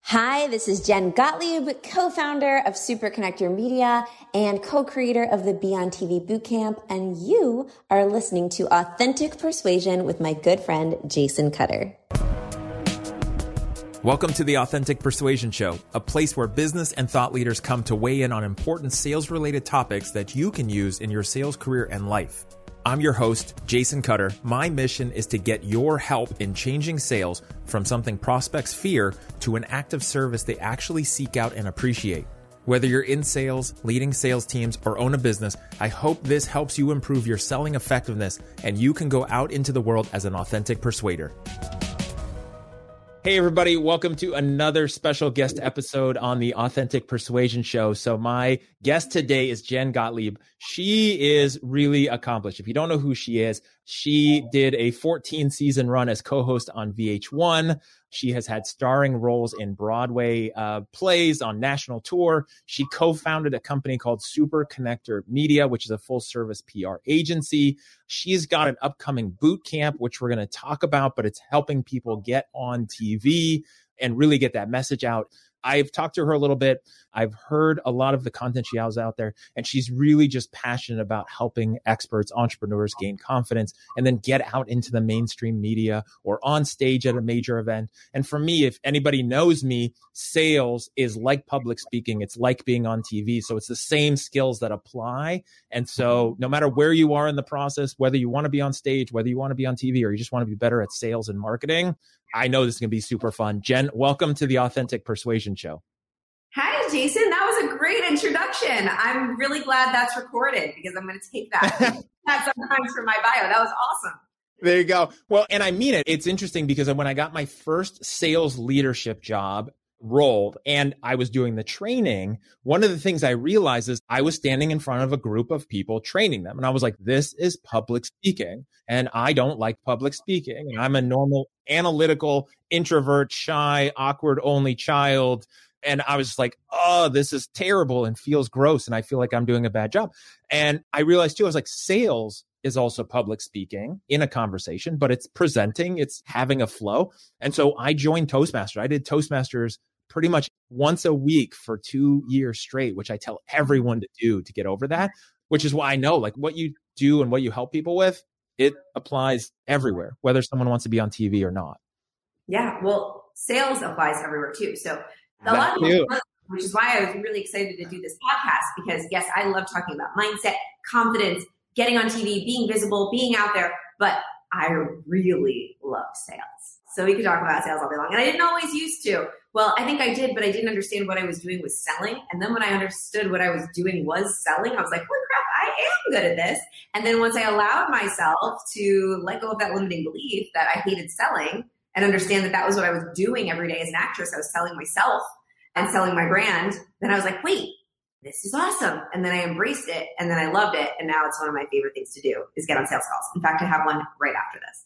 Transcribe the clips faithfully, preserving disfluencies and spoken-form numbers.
Hi, this is Jen Gottlieb, co-founder of Super Connector Media and co-creator of the Be On T V Bootcamp, and you are listening to Authentic Persuasion with my good friend, Jason Cutter. Welcome to the Authentic Persuasion Show, a place where business and thought leaders come to weigh in on important sales-related topics that you can use in your sales career and life. I'm your host, Jason Cutter. My mission is to get your help in changing sales from something prospects fear to an act of service they actually seek out and appreciate. Whether you're in sales, leading sales teams, or own a business, I hope this helps you improve your selling effectiveness and you can go out into the world as an authentic persuader. Hey, everybody. Welcome to another special guest episode on the Authentic Persuasion Show. So my guest today is Jen Gottlieb. She is really accomplished. If you don't know who she is, she did a fourteen season run as co-host on V H one. She has had starring roles in Broadway uh, plays on national tour. She co-founded a company called Super Connector Media, which is a full service P R agency. She's got an upcoming boot camp, which we're going to talk about, but it's helping people get on T V and really get that message out. I've talked to her a little bit. I've heard a lot of the content she has out there, and she's really just passionate about helping experts, entrepreneurs gain confidence and then get out into the mainstream media or on stage at a major event. And for me, if anybody knows me, sales is like public speaking. It's like being on T V. So it's the same skills that apply. And so no matter where you are in the process, whether you want to be on stage, whether you want to be on T V, or you just want to be better at sales and marketing, I know this is going to be super fun. Jen, welcome to the Authentic Persuasion Show. Hi, Jason. That was a great introduction. I'm really glad that's recorded because I'm going to take that, that sometimes for my bio. That was awesome. There you go. Well, and I mean it. It's interesting because when I got my first sales leadership job role and I was doing the training, one of the things I realized is I was standing in front of a group of people training them. And I was like, this is public speaking. And I don't like public speaking. And I'm a normal, analytical, introvert, shy, awkward only child. And I was like, oh, this is terrible and feels gross. And I feel like I'm doing a bad job. And I realized too, I was like, sales is also public speaking in a conversation, but it's presenting, it's having a flow. And so I joined Toastmasters. I did Toastmasters pretty much once a week for two years straight, which I tell everyone to do to get over that, which is why I know like what you do and what you help people with, it applies everywhere, whether someone wants to be on T V or not. Yeah, well, sales applies everywhere too. So a lot of people, which is why I was really excited to do this podcast because yes, I love talking about mindset, confidence, getting on T V, being visible, being out there, but I really love sales. So we could talk about sales all day long. And I didn't always used to. Well, I think I did, but I didn't understand what I was doing was selling. And then when I understood what I was doing was selling, I was like, holy crap, I am good at this. And then once I allowed myself to let go of that limiting belief that I hated selling and understand that that was what I was doing every day as an actress, I was selling myself and selling my brand, then I was like, wait, this is awesome. And then I embraced it and then I loved it. And now it's one of my favorite things to do is get on sales calls. In fact, I have one right after this.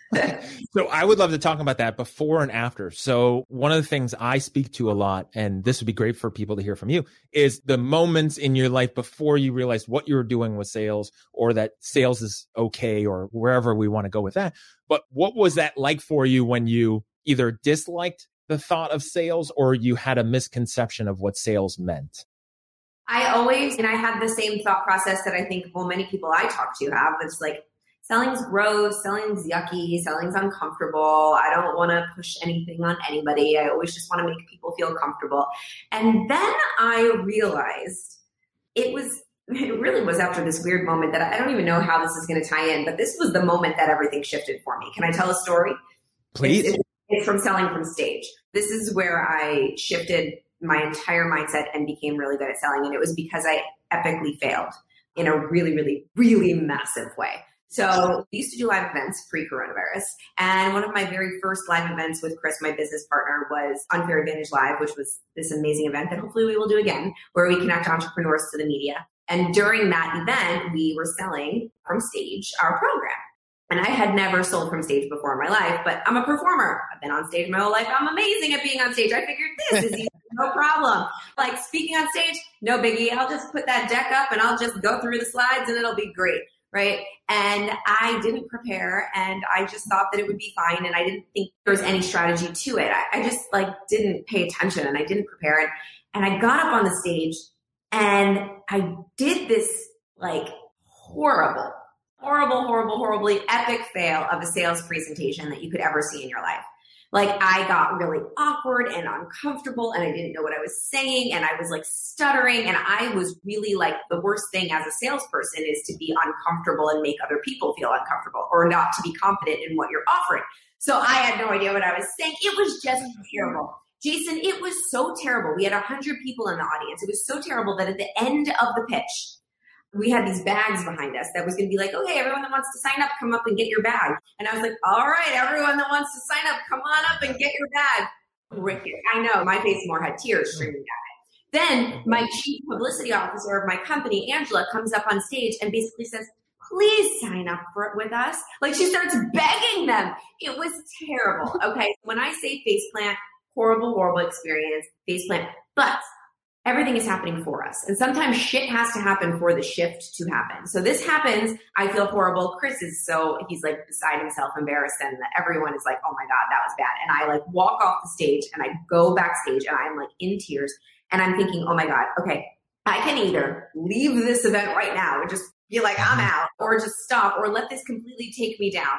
So I would love to talk about that before and after. So one of the things I speak to a lot, and this would be great for people to hear from you, is the moments in your life before you realized what you were doing with sales or that sales is okay or wherever we want to go with that. But what was that like for you when you either disliked the thought of sales or you had a misconception of what sales meant? I always, and I had the same thought process that I think, well, many people I talk to have. It's like, selling's gross, selling's yucky, selling's uncomfortable. I don't want to push anything on anybody. I always just want to make people feel comfortable. And then I realized it was, it really was after this weird moment that I don't even know how this is going to tie in, but this was the moment that everything shifted for me. Can I tell a story? Please. It's, it's, it's from selling from stage. This is where I shifted my entire mindset and became really good at selling. And it was because I epically failed in a really, really, really massive way. So we used to do live events pre-coronavirus. And one of my very first live events with Chris, my business partner, was Unfair Advantage Live, which was this amazing event that hopefully we will do again, where we connect entrepreneurs to the media. And during that event, we were selling from stage our program. And I had never sold from stage before in my life, but I'm a performer. I've been on stage my whole life. I'm amazing at being on stage. I figured this is easy, no problem. Like speaking on stage, no biggie. I'll just put that deck up and I'll just go through the slides and it'll be great. right? And I didn't prepare, and I just thought that it would be fine. And I didn't think there was any strategy to it. I, I just like didn't pay attention, and I didn't prepare it. And I got up on the stage and I did this like horrible, horrible, horrible, horribly epic fail of a sales presentation that you could ever see in your life. Like I got really awkward and uncomfortable, and I didn't know what I was saying, and I was like stuttering, and I was really like, the worst thing as a salesperson is to be uncomfortable and make other people feel uncomfortable, or not to be confident in what you're offering. So I had no idea what I was saying. It was just terrible. Jason, it was so terrible. We had one hundred people in the audience. It was so terrible that at the end of the pitch, we had these bags behind us that was going to be like, okay, everyone that wants to sign up, come up and get your bag. And I was like, all right, everyone that wants to sign up, come on up and get your bag. Ricky, I know, my face more had tears streaming down it. Then my chief publicity officer of my company, Angela, comes up on stage and basically says, please sign up for it with us. Like she starts begging them. It was terrible. Okay, when I say faceplant, horrible, horrible experience, faceplant, but everything is happening for us. And sometimes shit has to happen for the shift to happen. So this happens. I feel horrible. Chris is so, he's like beside himself, embarrassed. And everyone is like, oh my God, that was bad. And I like walk off the stage and I go backstage and I'm like in tears. And I'm thinking, oh my God, okay, I can either leave this event right now and just be like, I'm out, or just stop, or let this completely take me down.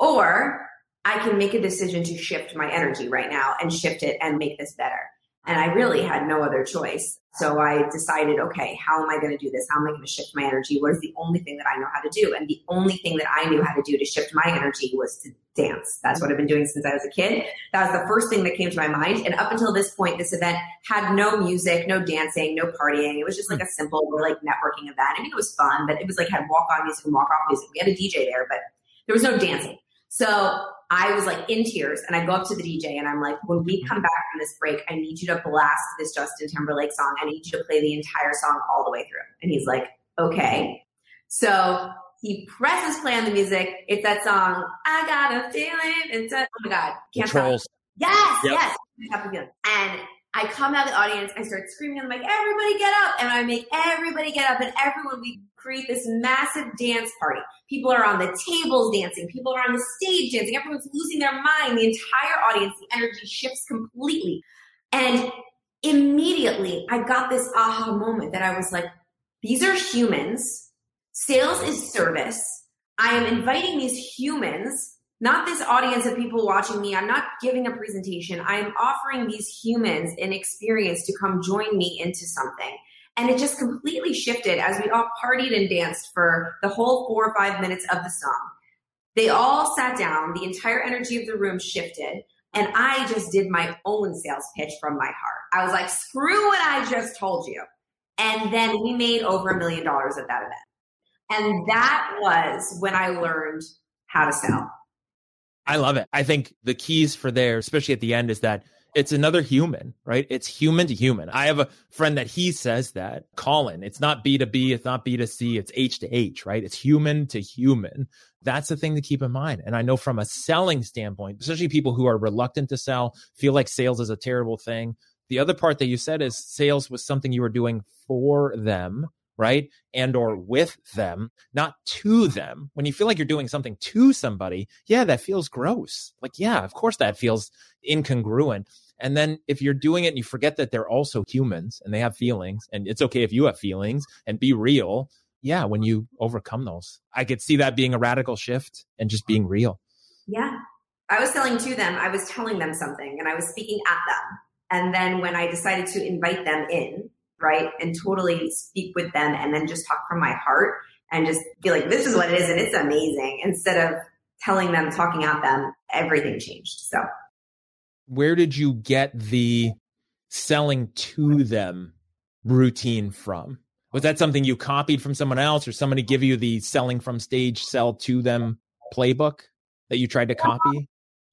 Or I can make a decision to shift my energy right now and shift it and make this better. And I really had no other choice. So I decided, okay, how am I going to do this? How am I going to shift my energy? What is the only thing that I know how to do? And the only thing that I knew how to do to shift my energy was to dance. That's what I've been doing since I was a kid. That was the first thing that came to my mind. And up until this point, this event had no music, no dancing, no partying. It was just like a simple like networking event. I mean, it was fun, but it was like had walk-on music and walk-off music. We had a D J there, but there was no dancing. So I was like in tears, and I go up to the D J and I'm like, when we come back from this break, I need you to blast this Justin Timberlake song. I need you to play the entire song all the way through. And he's like, okay. So he presses play on the music. It's that song, I Got a Feeling. It's a, oh my God. Can't Controls. Stop. Yes, yep. yes. I have a feeling. And I come out of the audience, I start screaming on the mic, everybody get up. And I make everybody get up, and everyone, we create this massive dance party. People are on the tables dancing. People are on the stage dancing. Everyone's losing their mind. The entire audience, the energy shifts completely. And immediately I got this aha moment that I was like, these are humans. Sales is service. I am inviting these humans, not this audience of people watching me. I'm not giving a presentation. I am offering these humans an experience to come join me into something. And it just completely shifted as we all partied and danced for the whole four or five minutes of the song. They all sat down. The entire energy of the room shifted. And I just did my own sales pitch from my heart. I was like, screw what I just told you. And then we made over a million dollars at that event. And that was when I learned how to sell. I love it. I think the keys for there, especially at the end, is that it's another human, right? It's human to human. I have a friend that he says that, Colin, it's not B to B, it's not B to C, it's H to H, right? It's human to human. That's the thing to keep in mind. And I know from a selling standpoint, especially people who are reluctant to sell, feel like sales is a terrible thing. The other part that you said is sales was something you were doing for them, right? And or with them, not to them. When you feel like you're doing something to somebody, yeah, that feels gross. Like, yeah, of course that feels incongruent. And then if you're doing it and you forget that they're also humans and they have feelings, and it's okay if you have feelings, and be real. Yeah, when you overcome those, I could see that being a radical shift and just being real. Yeah. I was selling to them. I was telling them something and I was speaking at them. And then when I decided to invite them in, right, and totally speak with them and then just talk from my heart and just be like, this is what it is and it's amazing, instead of telling them, talking at them, everything changed. So where did you get the selling to them routine from? Was that something you copied from someone else, or somebody give you the selling from stage, sell to them playbook that you tried to copy?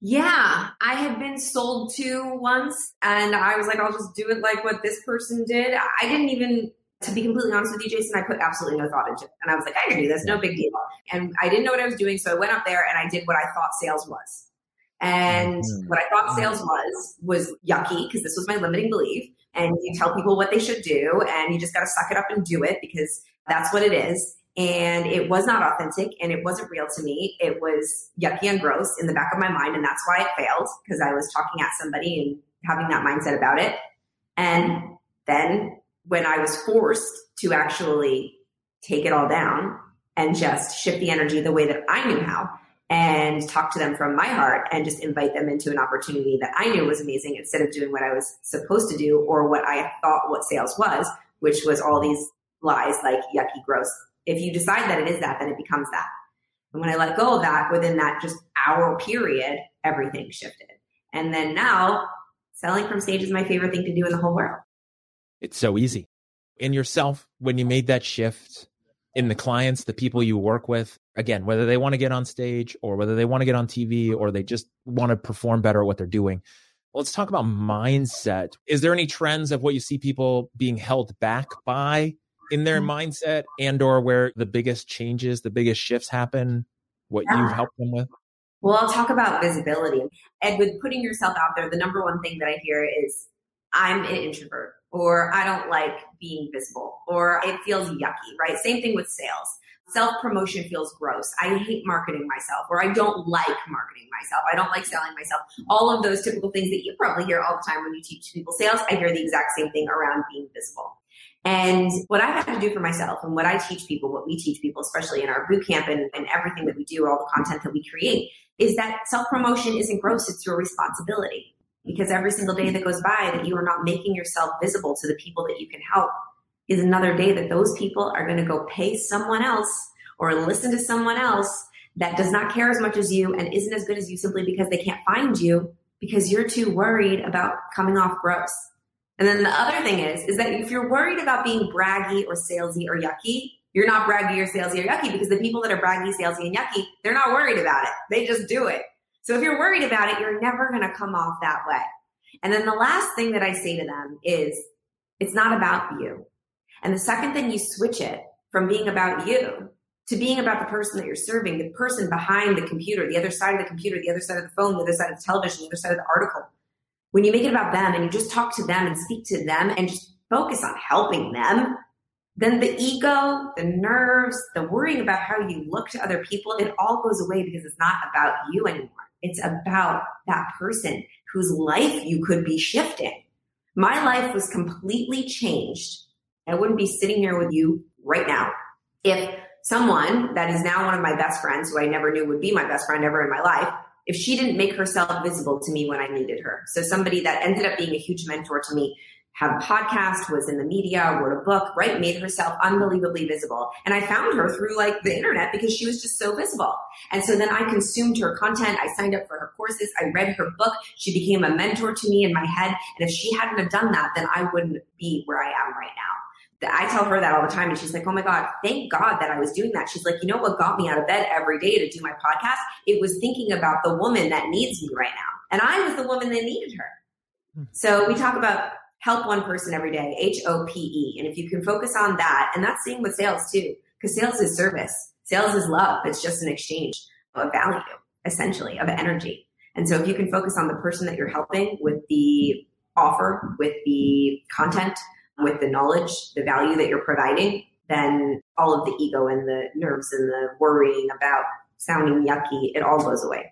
Yeah, I had been sold to once and I was like, I'll just do it like what this person did. I didn't even, to be completely honest with you, Jason, I put absolutely no thought into it. And I was like, I can do this, no big deal. And I didn't know what I was doing. So I went up there and I did what I thought sales was. And what I thought sales was, was yucky, because this was my limiting belief. And you tell people what they should do and you just got to suck it up and do it because that's what it is. and it was not authentic and it wasn't real to me. It was yucky and gross in the back of my mind. And that's why it failed, because I was talking at somebody and having that mindset about it. And then when I was forced to actually take it all down and just shift the energy the way that I knew how and talk to them from my heart and just invite them into an opportunity that I knew was amazing instead of doing what I was supposed to do or what I thought what sales was, which was all these lies like yucky, gross. If you decide that it is that, then it becomes that. And when I let go of that, within that just hour period, everything shifted. And then now selling from stage is my favorite thing to do in the whole world. It's so easy. In yourself, when you made that shift, in the clients, the people you work with, again, whether they want to get on stage or whether they want to get on T V or they just want to perform better at what they're doing. Let's talk about mindset. Is there any trends of what you see people being held back by in their mindset, and or where the biggest changes, the biggest shifts happen, what yeah. you've helped them with? Well, I'll talk about visibility. And with putting yourself out there, the number one thing that I hear is, I'm an introvert, or I don't like being visible, or it feels yucky, right? Same thing with sales. Self-promotion feels gross. I hate marketing myself, or I don't like marketing myself. I don't like selling myself. All of those typical things that you probably hear all the time when you teach people sales, I hear the exact same thing around being visible. And what I have to do for myself and what I teach people, what we teach people, especially in our boot camp and, and everything that we do, all the content that we create, is that self-promotion isn't gross. It's your responsibility. Because every single day that goes by that you are not making yourself visible to the people that you can help is another day that those people are going to go pay someone else or listen to someone else that does not care as much as you and isn't as good as you simply because they can't find you because you're too worried about coming off gross. And then the other thing is, is that if you're worried about being braggy or salesy or yucky, you're not braggy or salesy or yucky, because the people that are braggy, salesy, and yucky, they're not worried about it. They just do it. So if you're worried about it, you're never going to come off that way. And then the last thing that I say to them is, it's not about you. And the second thing you switch it from being about you to being about the person that you're serving, the person behind the computer, the other side of the computer, the other side of the phone, the other side of the television, the other side of the article. When you make it about them and you just talk to them and speak to them and just focus on helping them, then the ego, the nerves, the worrying about how you look to other people, it all goes away because it's not about you anymore. It's about that person whose life you could be shifting. My life was completely changed. I wouldn't be sitting here with you right now if someone that is now one of my best friends, who I never knew would be my best friend ever in my life, if she didn't make herself visible to me when I needed her. So somebody that ended up being a huge mentor to me, had a podcast, was in the media, wrote a book, right? Made herself unbelievably visible. And I found her through like the internet because she was just so visible. And so then I consumed her content. I signed up for her courses. I read her book. She became a mentor to me in my head. And if she hadn't have done that, then I wouldn't be where I am right now. I tell her that all the time. And she's like, oh my God, thank God that I was doing that. She's like, you know what got me out of bed every day to do my podcast? It was thinking about the woman that needs me right now. And I was the woman that needed her. So we talk about help one person every day, H O P E. And if you can focus on that, and that's same with sales too, because sales is service. Sales is love. It's just an exchange of value, essentially, of energy. And so if you can focus on the person that you're helping with the offer, with the content, with the knowledge, the value that you're providing, then all of the ego and the nerves and the worrying about sounding yucky, it all goes away.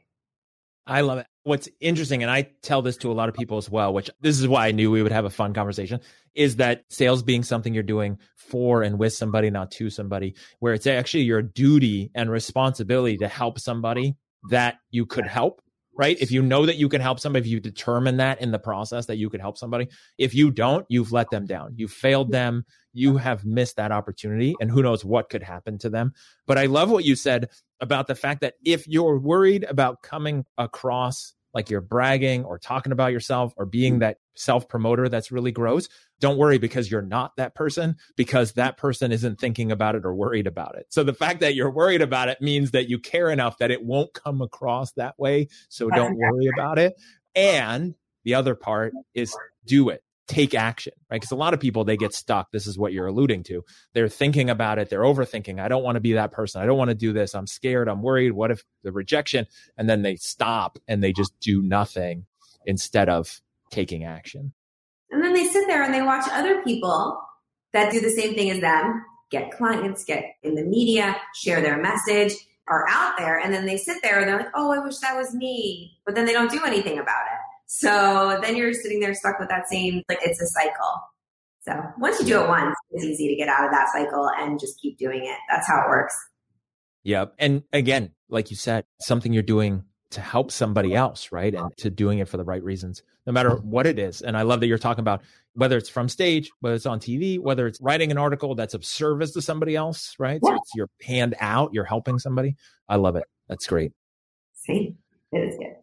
I love it. What's interesting, and I tell this to a lot of people as well, which this is why I knew we would have a fun conversation, is that sales being something you're doing for and with somebody, not to somebody, where it's actually your duty and responsibility to help somebody that you could help, right? If you know that you can help somebody, if you determine that in the process that you could help somebody, if you don't, you've let them down. You've failed them. You have missed that opportunity, and who knows what could happen to them. But I love what you said about the fact that if you're worried about coming across like you're bragging or talking about yourself or being that self-promoter that's really gross, don't worry, because you're not that person, because that person isn't thinking about it or worried about it. So the fact that you're worried about it means that you care enough that it won't come across that way. So don't worry about it. And the other part is do it. Take action, right? Because a lot of people, they get stuck. This is what you're alluding to. They're thinking about it. They're overthinking. I don't want to be that person. I don't want to do this. I'm scared. I'm worried. What if the rejection? And then they stop and they just do nothing instead of taking action. And then they sit there and they watch other people that do the same thing as them get clients, get in the media, share their message, are out there. And then they sit there and they're like, oh, I wish that was me. But then they don't do anything about it. So then you're sitting there stuck with that same, like it's a cycle. So once you do it once, it's easy to get out of that cycle and just keep doing it. That's how it works. Yep. And again, like you said, something you're doing to help somebody else, right? And to doing it for the right reasons, no matter what it is. And I love that you're talking about whether it's from stage, whether it's on T V, whether it's writing an article that's of service to somebody else, right? Yeah. So it's your hand out, you're helping somebody. I love it. That's great. See, it is good.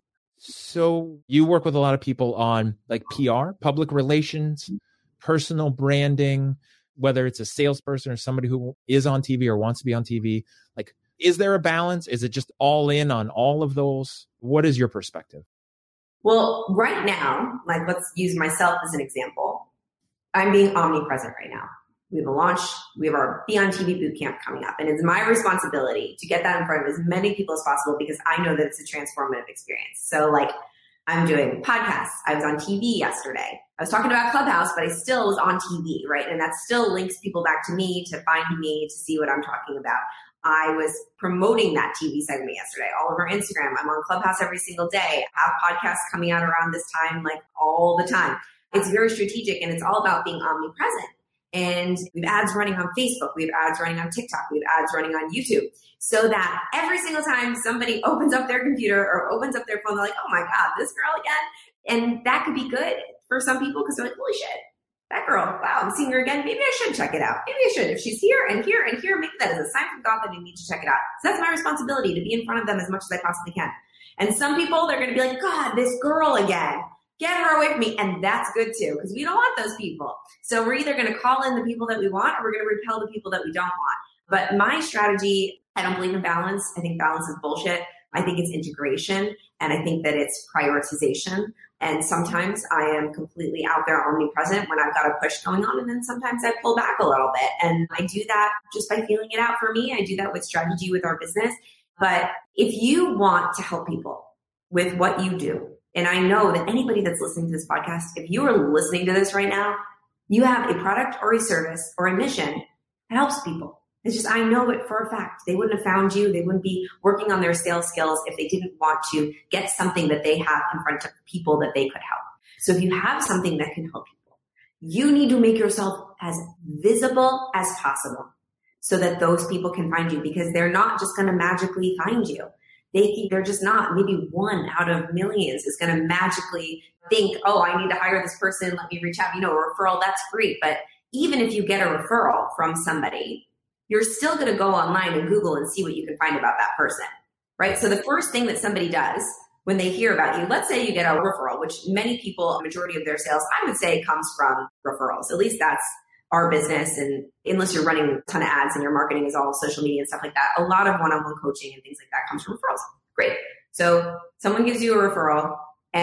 So you work with a lot of people on like P R, public relations, personal branding, whether it's a salesperson or somebody who is on T V or wants to be on T V. Like, is there a balance? Is it just all in on all of those? What is your perspective? Well, right now, like let's use myself as an example. I'm being omnipresent right now. We have a launch. We have our Be On T V Bootcamp coming up. And it's my responsibility to get that in front of as many people as possible because I know that it's a transformative experience. So like I'm doing podcasts. I was on T V yesterday. I was talking about Clubhouse, but I still was on T V, right? And that still links people back to me, to find me, to see what I'm talking about. I was promoting that T V segment yesterday all over Instagram. I'm on Clubhouse every single day. I have podcasts coming out around this time, like all the time. It's very strategic and it's all about being omnipresent. And we have ads running on Facebook. We have ads running on TikTok. We have ads running on YouTube. So that every single time somebody opens up their computer or opens up their phone, they're like, oh my God, this girl again. And that could be good for some people because they're like, holy shit, that girl, wow, I'm seeing her again. Maybe I should check it out. Maybe I should. If she's here and here and here, maybe that is a sign from God that I need to check it out. So that's my responsibility, to be in front of them as much as I possibly can. And some people, they're going to be like, God, this girl again. Get her away from me. And that's good too, because we don't want those people. So we're either going to call in the people that we want or we're going to repel the people that we don't want. But my strategy, I don't believe in balance. I think balance is bullshit. I think it's integration. And I think that it's prioritization. And sometimes I am completely out there omnipresent when I've got a push going on. And then sometimes I pull back a little bit. And I do that just by feeling it out for me. I do that with strategy with our business. But if you want to help people with what you do, and I know that anybody that's listening to this podcast, if you are listening to this right now, you have a product or a service or a mission that helps people. It's just, I know it for a fact. They wouldn't have found you. They wouldn't be working on their sales skills if they didn't want to get something that they have in front of people that they could help. So if you have something that can help people, you need to make yourself as visible as possible so that those people can find you, because they're not just going to magically find you. They think they're just not. Maybe one out of millions is going to magically think, oh, I need to hire this person. Let me reach out. You know, a referral, that's great. But even if you get a referral from somebody, you're still going to go online and Google and see what you can find about that person, right? So the first thing that somebody does when they hear about you, let's say you get a referral, which many people, a majority of their sales, I would say comes from referrals. At least that's our business. And unless you're running a ton of ads and your marketing is all social media and stuff like that, a lot of one-on-one coaching and things like that comes from referrals. Great. So someone gives you a referral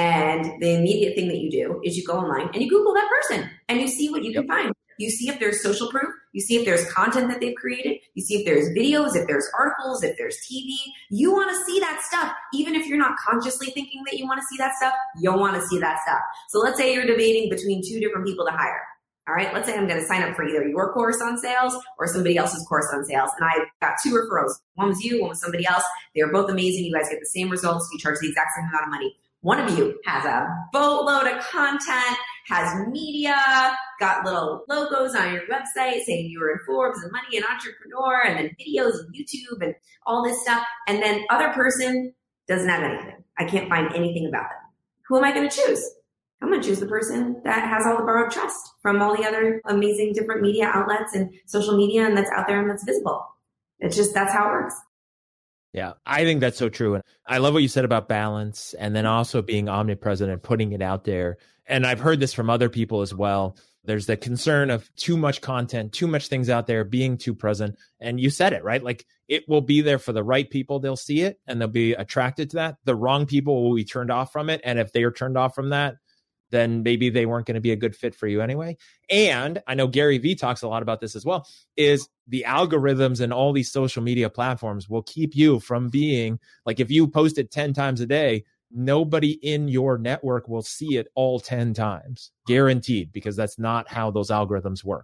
and the immediate thing that you do is you go online and you Google that person and you see what you can find. You see if there's social proof. You see if there's content that they've created. You see if there's videos, if there's articles, if there's T V. You want to see that stuff. Even if you're not consciously thinking that you want to see that stuff, you'll want to see that stuff. So let's say you're debating between two different people to hire. All right, let's say I'm going to sign up for either your course on sales or somebody else's course on sales. And I got two referrals. One was you, one was somebody else. They were both amazing. You guys get the same results. You charge the exact same amount of money. One of you has a boatload of content, has media, got little logos on your website saying you were in Forbes and Money and Entrepreneur, and then videos and YouTube and all this stuff. And then other person doesn't have anything. I can't find anything about them. Who am I going to choose? I'm going to choose the person that has all the borrowed trust from all the other amazing different media outlets and social media and that's out there and that's visible. It's just, that's how it works. Yeah, I think that's so true. And I love what you said about balance and then also being omnipresent and putting it out there. And I've heard this from other people as well. There's the concern of too much content, too much things out there, being too present. And you said it, right? Like it will be there for the right people. They'll see it and they'll be attracted to that. The wrong people will be turned off from it. And if they are turned off from that, then maybe they weren't going to be a good fit for you anyway. And I know Gary Vee talks a lot about this as well, is the algorithms and all these social media platforms will keep you from being like, if you post it ten times a day, nobody in your network will see it all ten times, guaranteed, because that's not how those algorithms work.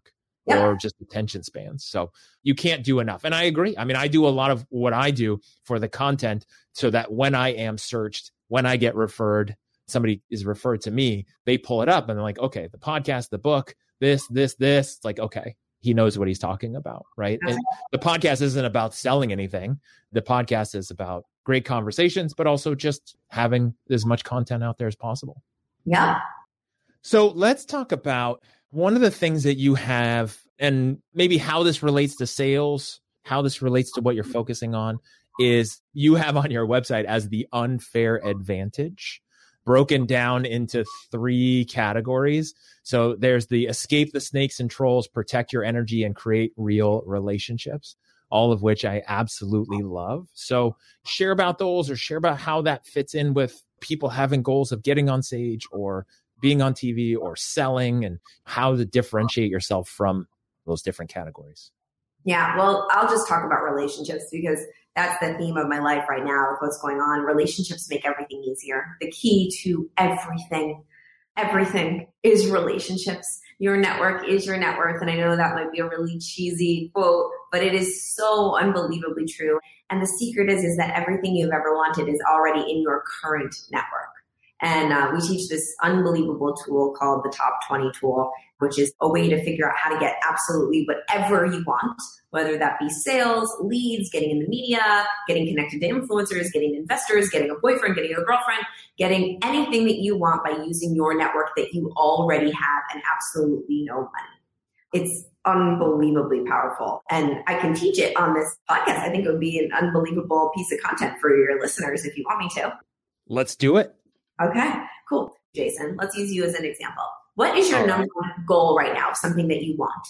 yep. or just attention spans. So you can't do enough. And I agree. I mean, I do a lot of what I do for the content so that when I am searched, when I get referred, somebody is referred to me, they pull it up and they're like, okay, the podcast, the book, this, this, this. It's like, okay, he knows what he's talking about, right? And the podcast isn't about selling anything. The podcast is about great conversations, but also just having as much content out there as possible. Yeah. So let's talk about one of the things that you have and maybe how this relates to sales, how this relates to what you're focusing on is you have on your website as the unfair advantage, broken down into three categories. So there's the escape the snakes and trolls, protect your energy, and create real relationships, all of which I absolutely love. So share about those or share about how that fits in with people having goals of getting on stage or being on T V or selling and how to differentiate yourself from those different categories. Yeah, well, I'll just talk about relationships because that's the theme of my life right now with what's going on. Relationships make everything easier. The key to everything, everything is relationships. Your network is your net worth. And I know that might be a really cheesy quote, but it is so unbelievably true. And the secret is, is that everything you've ever wanted is already in your current network. And uh, we teach this unbelievable tool called the Top twenty Tool, which is a way to figure out how to get absolutely whatever you want, whether that be sales, leads, getting in the media, getting connected to influencers, getting investors, getting a boyfriend, getting a girlfriend, getting anything that you want by using your network that you already have and absolutely no money. It's unbelievably powerful. And I can teach it on this podcast. I think it would be an unbelievable piece of content for your listeners if you want me to. Let's do it. Okay, cool. Jason, let's use you as an example. What is your All number right. one goal right now? Something that you want?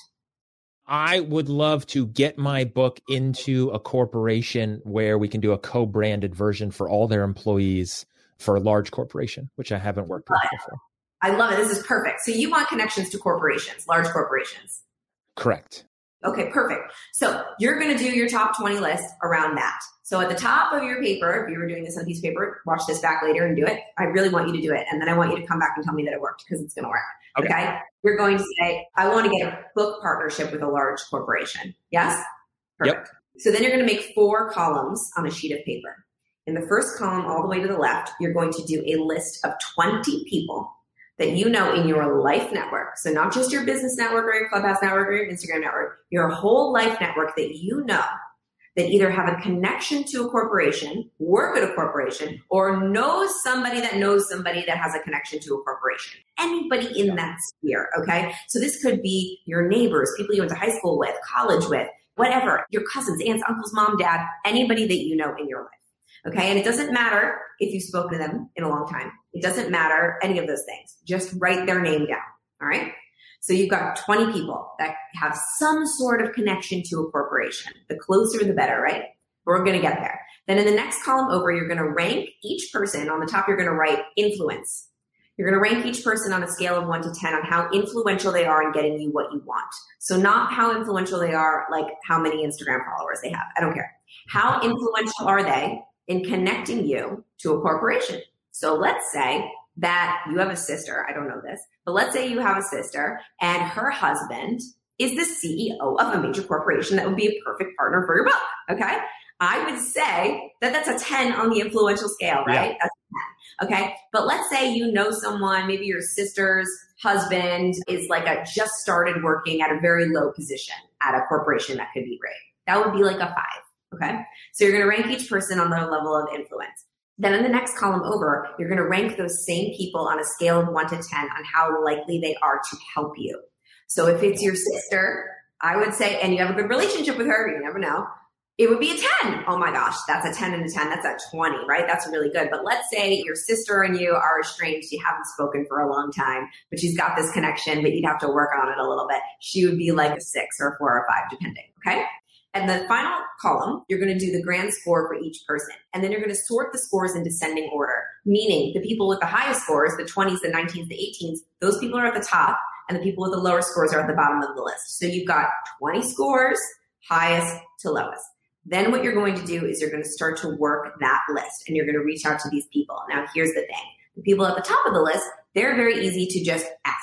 I would love to get my book into a corporation where we can do a co-branded version for all their employees for a large corporation, which I haven't worked with before. I love it. This is perfect. So you want connections to corporations, large corporations. Correct. Okay, perfect. So you're going to do your top twenty list around that. So at the top of your paper, if you were doing this on a piece of paper, watch this back later and do it. I really want you to do it. And then I want you to come back and tell me that it worked because it's going to work. Okay. okay. You're going to say, I want to get a book partnership with a large corporation. Yes? Perfect. Yep. So then you're going to make four columns on a sheet of paper. In the first column, all the way to the left, you're going to do a list of twenty people that you know in your life network. So not just your business network or your Clubhouse network or your Instagram network, your whole life network that you know that either have a connection to a corporation, work at a corporation, or knows somebody that knows somebody that has a connection to a corporation. Anybody in that sphere, okay? So this could be your neighbors, people you went to high school with, college with, whatever, your cousins, aunts, uncles, mom, dad, anybody that you know in your life. Okay. And it doesn't matter if you've spoken to them in a long time. It doesn't matter any of those things. Just write their name down. All right. So you've got twenty people that have some sort of connection to a corporation. The closer, the better, right? We're going to get there. Then in the next column over, you're going to rank each person. On the top, you're going to write influence. You're going to rank each person on a scale of one to ten on how influential they are in getting you what you want. So not how influential they are, like how many Instagram followers they have. I don't care. How influential are they in connecting you to a corporation? So let's say that you have a sister. I don't know this, but let's say you have a sister and her husband is the C E O of a major corporation that would be a perfect partner for your book. Okay. I would say that that's a ten on the influential scale, right? Yeah. That's a ten. Okay. But let's say you know someone, maybe your sister's husband is like a just started working at a very low position at a corporation that could be great. That would be like a five. Okay. So you're going to rank each person on their level of influence. Then in the next column over, you're going to rank those same people on a scale of one to ten on how likely they are to help you. So if it's your sister, I would say, and you have a good relationship with her, you never know, it would be a ten. Oh my gosh, that's a ten and a ten. That's a twenty, right? That's really good. But let's say your sister and you are estranged. You haven't spoken for a long time, but she's got this connection, but you'd have to work on it a little bit. She would be like a six or a four or five, depending. Okay. And the final column, you're going to do the grand score for each person. And then you're going to sort the scores in descending order, meaning the people with the highest scores, the twenties, the nineteens, the eighteens, those people are at the top, and the people with the lower scores are at the bottom of the list. So you've got twenty scores, highest to lowest. Then what you're going to do is you're going to start to work that list, and you're going to reach out to these people. Now, here's the thing. The people at the top of the list, they're very easy to just ask,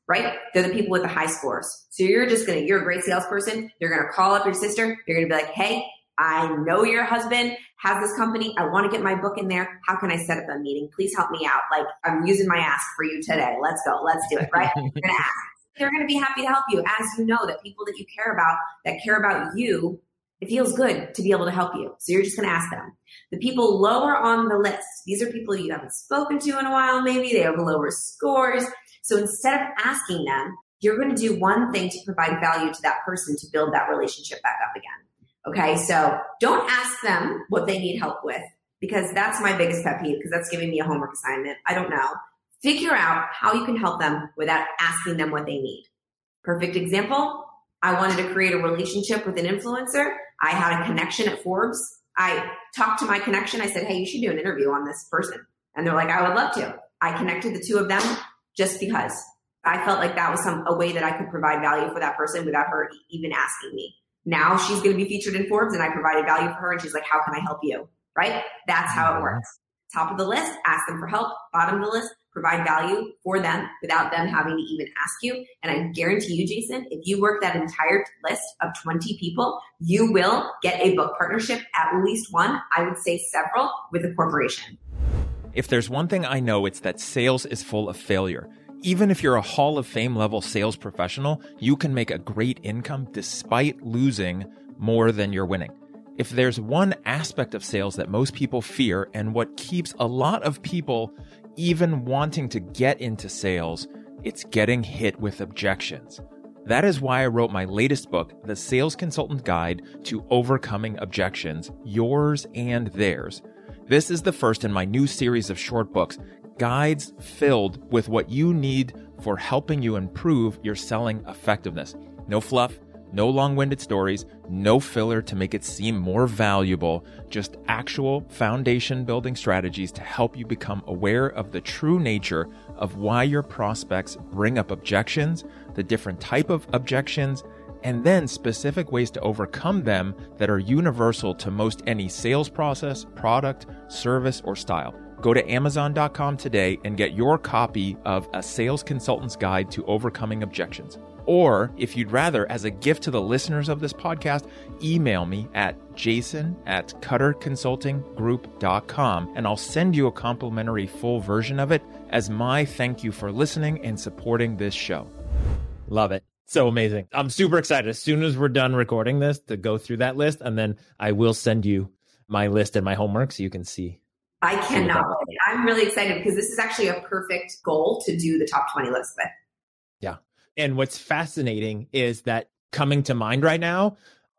right? They're the people with the high scores. So you're just going to, you're a great salesperson. You're going to call up your sister. You're going to be like, hey, I know your husband has this company. I want to get my book in there. How can I set up a meeting? Please help me out. Like, I'm using my ask for you today. Let's go. Let's do it, right? You're going to ask. They're going to be happy to help you, as you know that people that you care about, that care about you, it feels good to be able to help you. So you're just going to ask them. The people lower on the list, these are people you haven't spoken to in a while, maybe. They have lower scores. So instead of asking them, you're going to do one thing to provide value to that person to build that relationship back up again. Okay, so don't ask them what they need help with, because that's my biggest pet peeve, because that's giving me a homework assignment. I don't know. Figure out how you can help them without asking them what they need. Perfect example, I wanted to create a relationship with an influencer. I had a connection at Forbes. I talked to my connection. I said, hey, you should do an interview on this person. And they're like, I would love to. I connected the two of them just because I felt like that was some a way that I could provide value for that person without her even asking me. Now she's going to be featured in Forbes, and I provided value for her, and she's like, how can I help you? Right? That's how it works. Top of the list, ask them for help. Bottom of the list, provide value for them without them having to even ask you. And I guarantee you, Jason, if you work that entire list of twenty people, you will get a book partnership, at least one, I would say several, with a corporation. If there's one thing I know, it's that sales is full of failure. Even if you're a Hall of Fame level sales professional, you can make a great income despite losing more than you're winning. If there's one aspect of sales that most people fear, and what keeps a lot of people even wanting to get into sales, it's getting hit with objections. That is why I wrote my latest book, The Sales Consultant Guide to Overcoming Objections, Yours and Theirs. This is the first in my new series of short books, guides filled with what you need for helping you improve your selling effectiveness. No fluff, no long-winded stories, no filler to make it seem more valuable, just actual foundation-building strategies to help you become aware of the true nature of why your prospects bring up objections, the different type of objections, and then specific ways to overcome them that are universal to most any sales process, product, service, or style. Go to amazon dot com today and get your copy of A Sales Consultant's Guide to Overcoming Objections. Or, if you'd rather, as a gift to the listeners of this podcast, email me at jason at cutter consulting group dot com, and I'll send you a complimentary full version of it as my thank you for listening and supporting this show. Love it. So amazing. I'm super excited as soon as we're done recording this to go through that list, and then I will send you my list and my homework so you can see. I cannot wait. I'm really excited because this is actually a perfect goal to do the top twenty list with. Yeah. And what's fascinating is that coming to mind right now,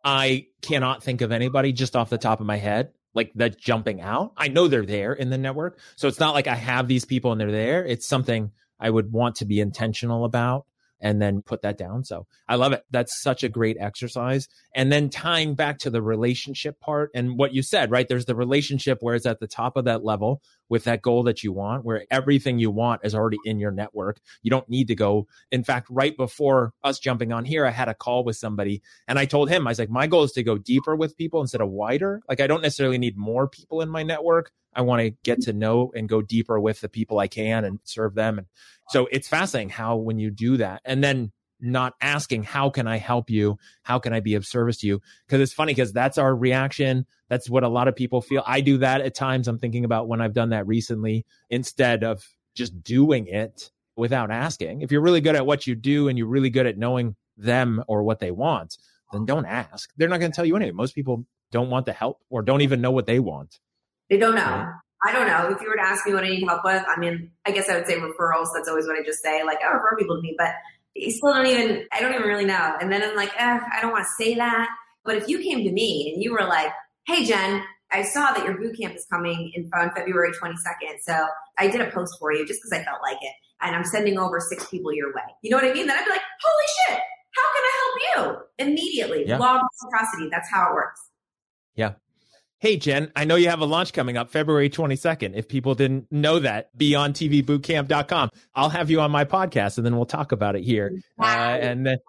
I cannot think of anybody just off the top of my head, like that's jumping out. I know they're there in the network. So it's not like I have these people and they're there. It's something I would want to be intentional about and then put that down. So I love it. That's such a great exercise. And then tying back to the relationship part and what you said, right? There's the relationship where it's at the top of that level with that goal that you want, where everything you want is already in your network. You don't need to go. In fact, right before us jumping on here, I had a call with somebody and I told him, I was like, my goal is to go deeper with people instead of wider. Like, I don't necessarily need more people in my network. I want to get to know and go deeper with the people I can and serve them. And so it's fascinating how when you do that and then not asking, how can I help you? How can I be of service to you? Because it's funny because that's our reaction. That's what a lot of people feel. I do that at times. I'm thinking about when I've done that recently instead of just doing it without asking. If you're really good at what you do and you're really good at knowing them or what they want, then don't ask. They're not going to tell you anything. Most people don't want the help or don't even know what they want. They don't know. I don't know. If you were to ask me what I need help with, I mean, I guess I would say referrals. That's always what I just say. Like, I refer people to me, but you still don't even, I don't even really know. And then I'm like, eh, I don't want to say that. But if you came to me and you were like, hey, Jen, I saw that your boot camp is coming in on February twenty-second. So I did a post for you just because I felt like it. And I'm sending over six people your way. You know what I mean? Then I'd be like, holy shit, how can I help you? Immediately. Yeah. Law of reciprocity. That's how it works. Yeah. Hey, Jen, I know you have a launch coming up February twenty-second. If people didn't know that, beyond t v boot camp dot com. I'll have you on my podcast and then we'll talk about it here. Uh, and then,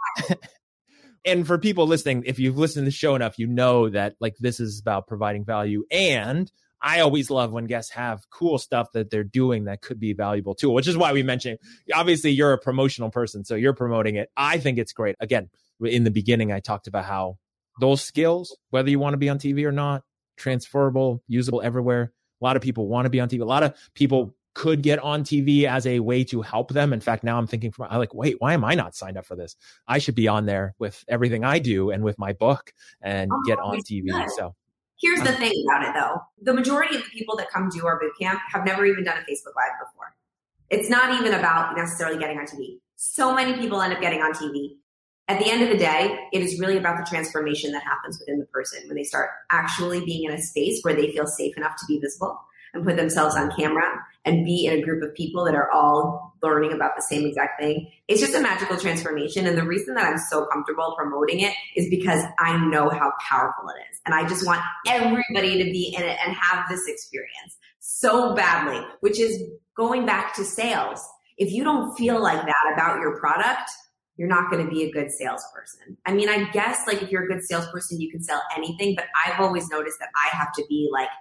and for people listening, if you've listened to the show enough, you know that like this is about providing value. And I always love when guests have cool stuff that they're doing that could be valuable too, which is why we mentioned, obviously you're a promotional person, so you're promoting it. I think it's great. Again, in the beginning, I talked about how those skills, whether you want to be on T V or not, transferable, usable everywhere. A lot of people want to be on T V. A lot of people could get on T V as a way to help them. In fact, now I'm thinking, from, I'm like, wait, why am I not signed up for this? I should be on there with everything I do and with my book and oh, get on T V. Good. So here's the thing about it though. The majority of the people that come do our boot camp have never even done a Facebook Live before. It's not even about necessarily getting on T V. So many people end up getting on T V. At the end of the day, it is really about the transformation that happens within the person when they start actually being in a space where they feel safe enough to be visible and put themselves on camera and be in a group of people that are all learning about the same exact thing. It's just a magical transformation. And the reason that I'm so comfortable promoting it is because I know how powerful it is. And I just want everybody to be in it and have this experience so badly, which is going back to sales. If you don't feel like that about your product, you're not going to be a good salesperson. I mean, I guess like if you're a good salesperson, you can sell anything, but I've always noticed that I have to be like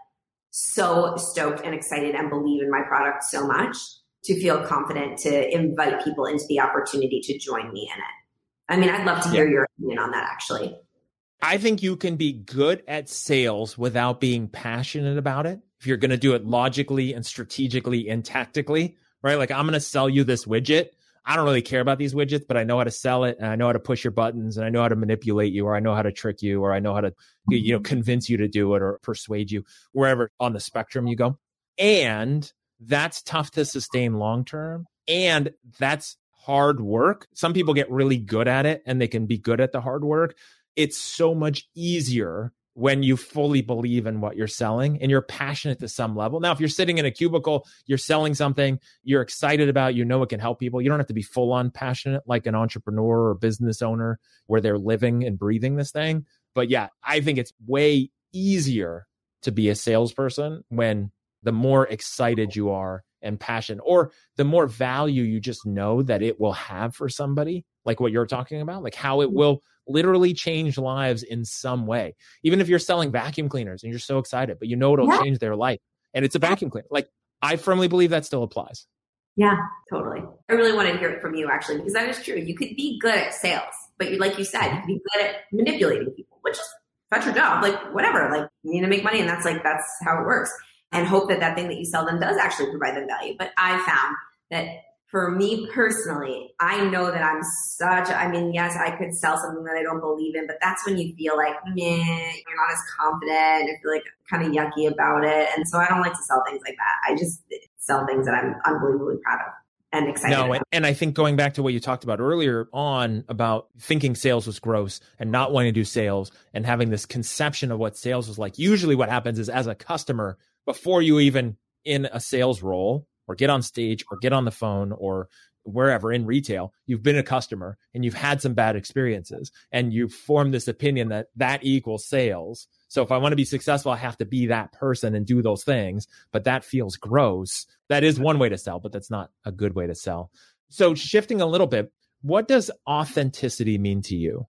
so stoked and excited and believe in my product so much to feel confident to invite people into the opportunity to join me in it. I mean, I'd love to hear yeah. your opinion on that, actually. I think you can be good at sales without being passionate about it. If you're going to do it logically and strategically and tactically, right? Like, I'm going to sell you this widget. I don't really care about these widgets, but I know how to sell it, and I know how to push your buttons, and I know how to manipulate you, or I know how to trick you, or I know how to, you know, convince you to do it or persuade you wherever on the spectrum you go. And that's tough to sustain long-term. And that's hard work. Some people get really good at it and they can be good at the hard work. It's so much easier when you fully believe in what you're selling and you're passionate to some level. Now, if you're sitting in a cubicle, you're selling something you're excited about, you know it can help people. You don't have to be full on passionate like an entrepreneur or business owner where they're living and breathing this thing. But yeah, I think it's way easier to be a salesperson when the more excited you are and passion, or the more value you just know that it will have for somebody, like what you're talking about, like how it will literally change lives in some way. Even if you're selling vacuum cleaners and you're so excited, but you know it'll yeah. change their life and it's a vacuum cleaner. Like, I firmly believe that still applies. Yeah, totally. I really want to hear it from you, actually, because that is true. You could be good at sales, but you, like you said, you could be good at manipulating people, which is, that's your job. Like, whatever, like, you need to make money, and that's like, that's how it works. And hope that that thing that you sell them does actually provide them value. But I found that for me personally, I know that I'm such, a, I mean, yes, I could sell something that I don't believe in, but that's when you feel like, meh, you're not as confident, you feel like kind of yucky about it. And so I don't like to sell things like that. I just sell things that I'm unbelievably proud of and excited no, about. And, and I think going back to what you talked about earlier on about thinking sales was gross and not wanting to do sales and having this conception of what sales was like, usually what happens is as a customer, before you even in a sales role or get on stage or get on the phone or wherever in retail, you've been a customer and you've had some bad experiences and you've formed this opinion that that equals sales. So if I want to be successful, I have to be that person and do those things, but that feels gross. That is one way to sell, but that's not a good way to sell. So shifting a little bit, what does authenticity mean to you?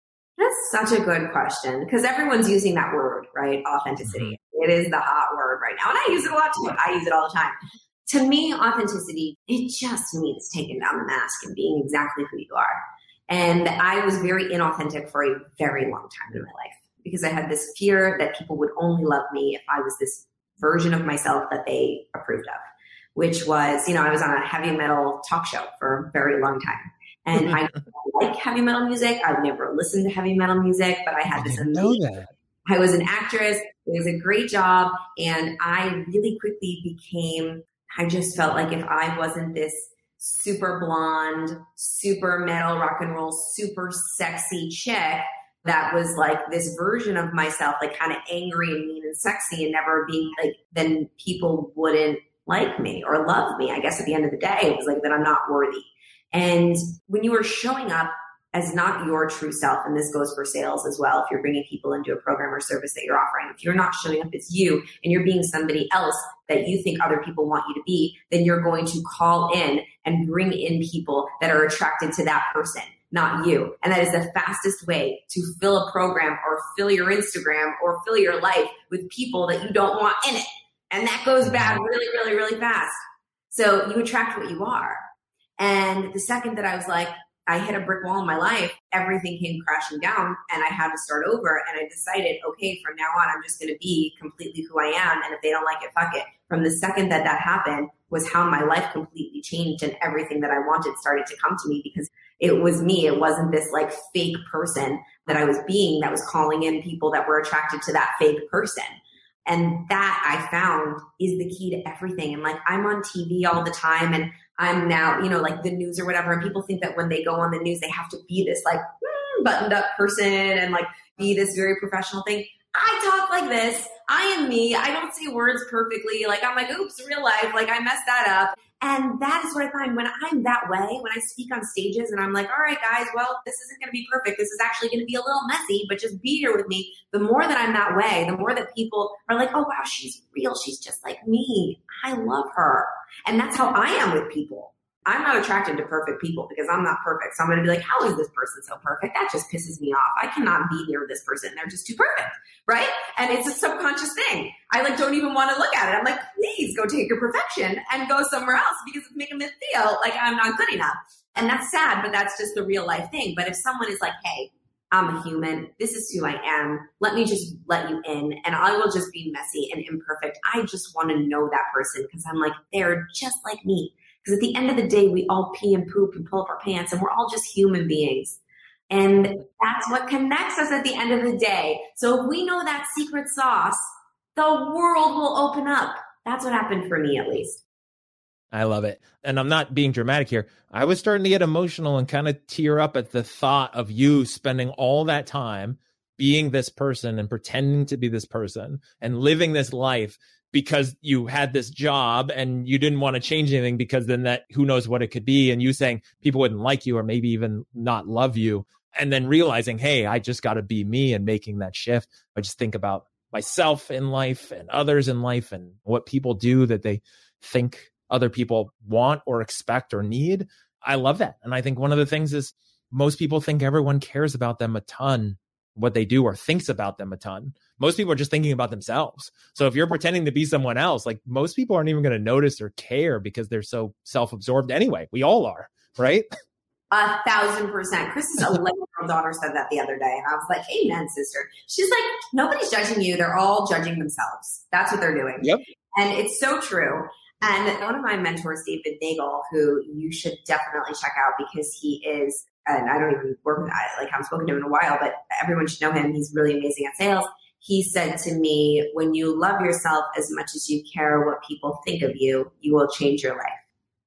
That's such a good question, because everyone's using that word, right? Authenticity. Mm-hmm. It is the hot word right now. And I use it a lot too. I use it all the time. To me, authenticity, it just means taking down the mask and being exactly who you are. And I was very inauthentic for a very long time in my life because I had this fear that people would only love me if I was this version of myself that they approved of, which was, you know, I was on a heavy metal talk show for a very long time. And I like heavy metal music. I've never listened to heavy metal music, but I had I this didn't know amazing, that. I was an actress. It was a great job. And I really quickly became, I just felt like if I wasn't this super blonde, super metal rock and roll, super sexy chick that was like this version of myself, like kind of angry and mean and sexy and never being like, then people wouldn't like me or love me. I guess at the end of the day, it was like that I'm not worthy. And when you are showing up as not your true self, and this goes for sales as well, if you're bringing people into a program or service that you're offering, if you're not showing up as you and you're being somebody else that you think other people want you to be, then you're going to call in and bring in people that are attracted to that person not you. And that is the fastest way to fill a program or fill your Instagram or fill your life with people that you don't want in it. And that goes bad really, really, really fast. So you attract what you are. And the second that I was like, I hit a brick wall in my life, everything came crashing down and I had to start over. And I decided, okay, from now on, I'm just going to be completely who I am. And if they don't like it, fuck it. From the second that that happened was how my life completely changed and everything that I wanted started to come to me because it was me. It wasn't this like fake person that I was being that was calling in people that were attracted to that fake person. And that I found is the key to everything. And like, I'm on T V all the time and I'm now, you know, like the news or whatever. And people think that when they go on the news, they have to be this like mm, buttoned up person and like be this very professional thing. I talk like this. I am me. I don't say words perfectly. Like I'm like, oops, real life. Like I messed that up. And that is what I find when I'm that way, when I speak on stages and I'm like, all right, guys, well, this isn't going to be perfect. This is actually going to be a little messy, but just be here with me. The more that I'm that way, the more that people are like, oh, wow, she's real. She's just like me. I love her. And that's how I am with people. I'm not attracted to perfect people because I'm not perfect. So I'm going to be like, how is this person so perfect? That just pisses me off. I cannot be near this person. They're just too perfect. Right. And it's a subconscious thing. I like don't even want to look at it. I'm like, please go take your perfection and go somewhere else because it's making me feel like I'm not good enough. And that's sad, but that's just the real life thing. But if someone is like, hey, I'm a human. This is who I am. Let me just let you in and I will just be messy and imperfect. I just want to know that person because I'm like, they're just like me. Because at the end of the day, we all pee and poop and pull up our pants and we're all just human beings. And that's what connects us at the end of the day. So if we know that secret sauce, the world will open up. That's what happened for me, at least. I love it. And I'm not being dramatic here. I was starting to get emotional and kind of tear up at the thought of you spending all that time being this person and pretending to be this person and living this life because you had this job and you didn't want to change anything because then that, who knows what it could be. And you saying people wouldn't like you or maybe even not love you. And then realizing, hey, I just got to be me and making that shift. I just think about myself in life and others in life and what people do that they think other people want or expect or need. I love that. And I think one of the things is most people think everyone cares about them a ton, what they do or thinks about them a ton. Most people are just thinking about themselves. So if you're pretending to be someone else, like most people aren't even going to notice or care because they're so self-absorbed anyway. We all are, right? A thousand percent. Chris's eleven-year-old daughter said that the other day. And I was like, amen, sister. She's like, nobody's judging you. They're all judging themselves. That's what they're doing. Yep. And it's so true. And one of my mentors, David Nagel, who you should definitely check out because he is, and I don't even work with that, like I haven't spoken to him in a while, but everyone should know him. He's really amazing at sales. He said to me, when you love yourself as much as you care what people think of you, you will change your life.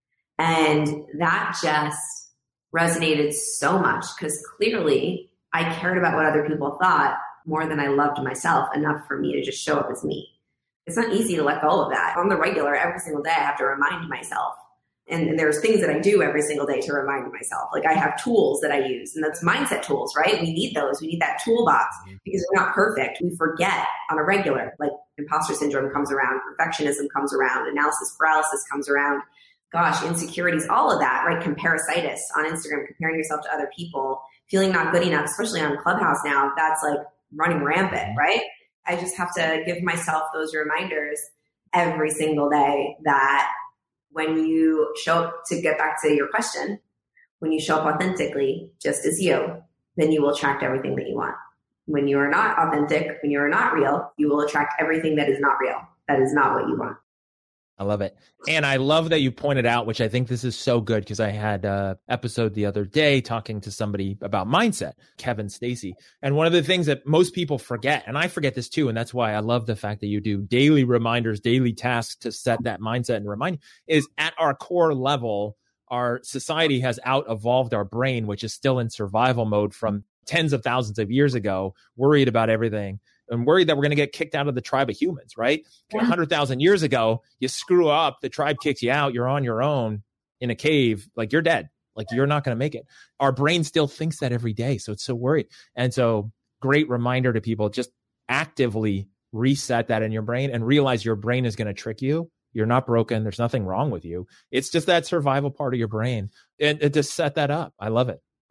And that just resonated so much because clearly I cared about what other people thought more than I loved myself enough for me to just show up as me. It's not easy to let go of that. On the regular, every single day, I have to remind myself. And, and there's things that I do every single day to remind myself. Like I have tools that I use, and that's mindset tools, right? We need those. We need that toolbox because we're not perfect. We forget on a regular, like imposter syndrome comes around, perfectionism comes around, analysis paralysis comes around. Gosh, insecurities, all of that, right? Comparisitis on Instagram, comparing yourself to other people, feeling not good enough, especially on Clubhouse now, that's like running rampant, right? I just have to give myself those reminders every single day that when you show up, to get back to your question, when you show up authentically, just as you, then you will attract everything that you want. When you are not authentic, when you are not real, you will attract everything that is not real. That is not what you want. I love it. And I love that you pointed out, which I think this is so good because I had an episode the other day talking to somebody about mindset, Kevin Stacy. And one of the things that most people forget, and I forget this too, and that's why I love the fact that you do daily reminders, daily tasks to set that mindset and remind you, is at our core level, our society has out-evolved our brain, which is still in survival mode from tens of thousands of years ago, worried about everything. And worried that we're going to get kicked out of the tribe of humans, right? Yeah. one hundred thousand years ago, you screw up, the tribe kicks you out, you're on your own in a cave, like you're dead, like you're not going to make it. Our brain still thinks that every day, so it's so worried. And so great reminder to people, just actively reset that in your brain and realize your brain is going to trick you. You're not broken. There's nothing wrong with you. It's just that survival part of your brain. And, and to set that up, I love it.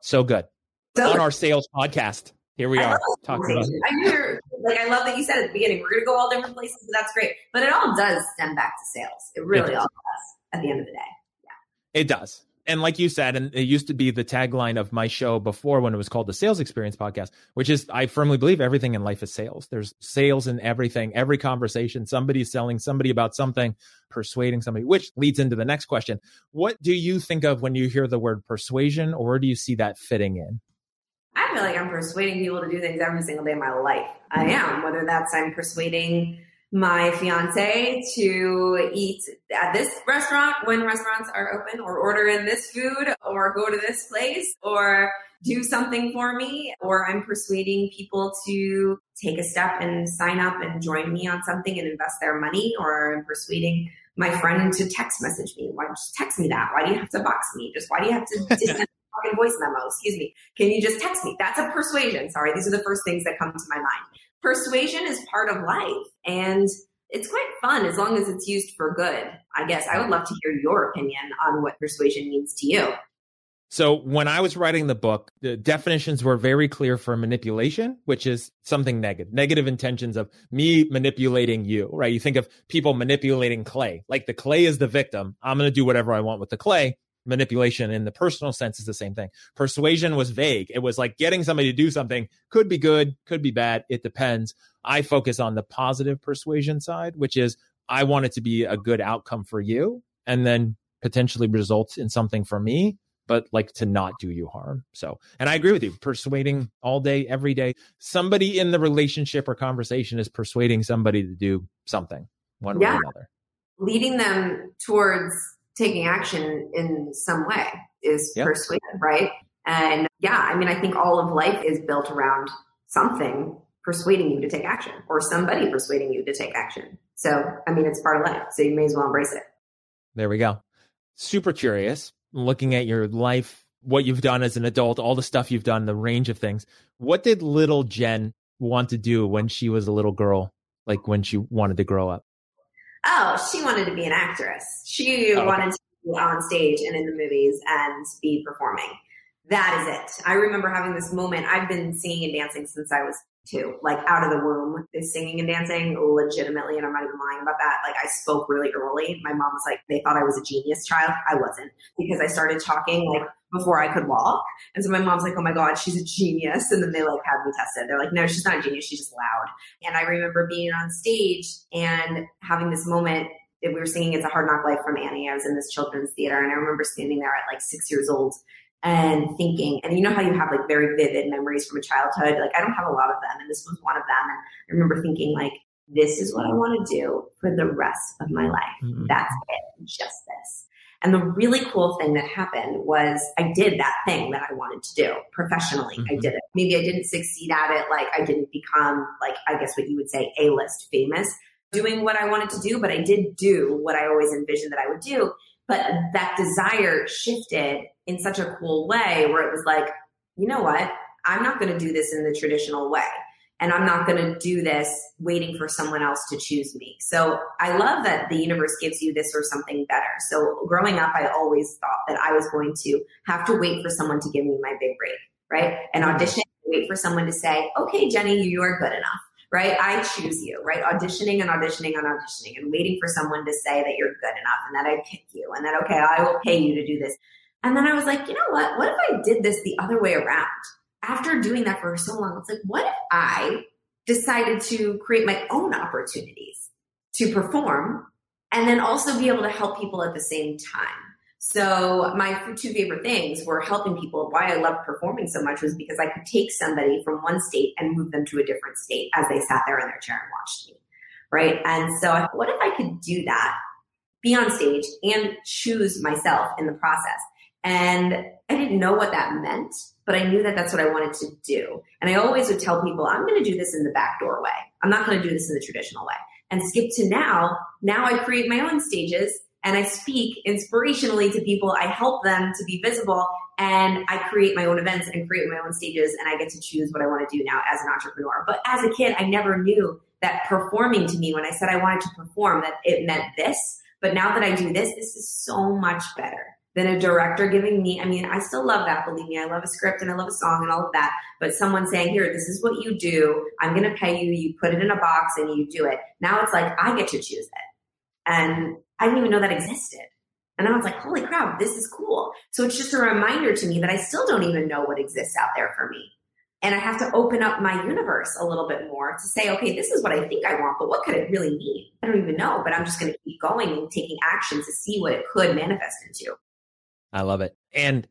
So good. So, on our sales podcast. Here we are talking about. I hear, like, I love that you said at the beginning, we're going to go all different places, but that's great. But it all does stem back to sales. It really it all does at the end of the day. Yeah. It does. And like you said, and it used to be the tagline of my show before when it was called the Sales Experience Podcast, which is, I firmly believe everything in life is sales. There's sales in everything, every conversation, somebody's selling somebody about something, persuading somebody, which leads into the next question. What do you think of when you hear the word persuasion, or where do you see that fitting in? I feel like I'm persuading people to do things every single day of my life. I am, whether that's I'm persuading my fiance to eat at this restaurant when restaurants are open, or order in this food, or go to this place, or do something for me, or I'm persuading people to take a step and sign up and join me on something and invest their money, or I'm persuading my friend to text message me. Why just text me that? Why do you have to box me? Just why do you have to send a fucking voice memo? Excuse me. Can you just text me? That's a persuasion. Sorry. These are the first things that come to my mind. Persuasion is part of life, and it's quite fun as long as it's used for good. I guess I would love to hear your opinion on what persuasion means to you. So when I was writing the book, the definitions were very clear for manipulation, which is something negative, negative intentions of me manipulating you, right? You think of people manipulating clay, like the clay is the victim. I'm going to do whatever I want with the clay. Manipulation in the personal sense is the same thing. Persuasion was vague. It was like getting somebody to do something, could be good, could be bad. It depends. I focus on the positive persuasion side, which is I want it to be a good outcome for you, and then potentially results in something for me, but like to not do you harm. So, and I agree with you, persuading all day, every day. Somebody in the relationship or conversation is persuading somebody to do something one yeah. way or another. Leading them towards taking action in some way is yep. persuasion, right? And yeah, I mean, I think all of life is built around something persuading you to take action, or somebody persuading you to take action. So, I mean, it's part of life, so you may as well embrace it. There we go. Super curious, looking at your life, what you've done as an adult, all the stuff you've done, the range of things. What did little Jen want to do when she was a little girl, like when she wanted to grow up? Oh, she wanted to be an actress. She oh, wanted okay. to be on stage and in the movies and be performing. That is it. I remember having this moment. I've been singing and dancing since I was two, like out of the womb, is singing and dancing legitimately. And I'm not even lying about that. Like I spoke really early. My mom was like, they thought I was a genius child. I wasn't, because I started talking like before I could walk. And so my mom's like, oh my God, she's a genius. And then they like had me tested. They're like, no, she's not a genius. She's just loud. And I remember being on stage and having this moment that we were singing It's a Hard Knock Life from Annie. I was in this children's theater, and I remember standing there at like six years old and thinking, and you know how you have like very vivid memories from a childhood? Like I don't have a lot of them, and this was one of them. And I remember thinking like, this is what I want to do for the rest of my life. Mm-hmm. That's it, just this. And the really cool thing that happened was I did that thing that I wanted to do professionally. Mm-hmm. I did it. Maybe I didn't succeed at it. Like I didn't become like, I guess what you would say, A-list famous doing what I wanted to do, but I did do what I always envisioned that I would do. But that desire shifted in such a cool way where it was like, you know what? I'm not going to do this in the traditional way. And I'm not going to do this waiting for someone else to choose me. So I love that the universe gives you this or something better. So growing up, I always thought that I was going to have to wait for someone to give me my big break, right? And audition, wait for someone to say, okay, Jenny, you are good enough, right? I choose you, right? Auditioning and auditioning and auditioning and waiting for someone to say that you're good enough and that I pick you and that, okay, I will pay you to do this. And then I was like, you know what? What if I did this the other way around? After doing that for so long, it's like, what if I decided to create my own opportunities to perform and then also be able to help people at the same time? So my two favorite things were helping people. Why I loved performing so much was because I could take somebody from one state and move them to a different state as they sat there in their chair and watched me, right? And so I thought, what if I could do that, be on stage and choose myself in the process? And I didn't know what that meant, but I knew that that's what I wanted to do. And I always would tell people, I'm going to do this in the back door way. I'm not going to do this in the traditional way. And skip to now, now I create my own stages and I speak inspirationally to people. I help them to be visible, and I create my own events and create my own stages, and I get to choose what I want to do now as an entrepreneur. But as a kid, I never knew that performing to me, when I said I wanted to perform, that it meant this. But now that I do this, this is so much better. than a director giving me, I mean, I still love that, believe me, I love a script and I love a song and all of that, but someone saying, here, this is what you do, I'm going to pay you, you put it in a box and you do it. Now it's like, I get to choose it. And I didn't even know that existed. And then I was like, holy crap, this is cool. So it's just a reminder to me that I still don't even know what exists out there for me. And I have to open up my universe a little bit more to say, okay, this is what I think I want, but what could it really mean? I don't even know, but I'm just going to keep going and taking action to see what it could manifest into. I love it. And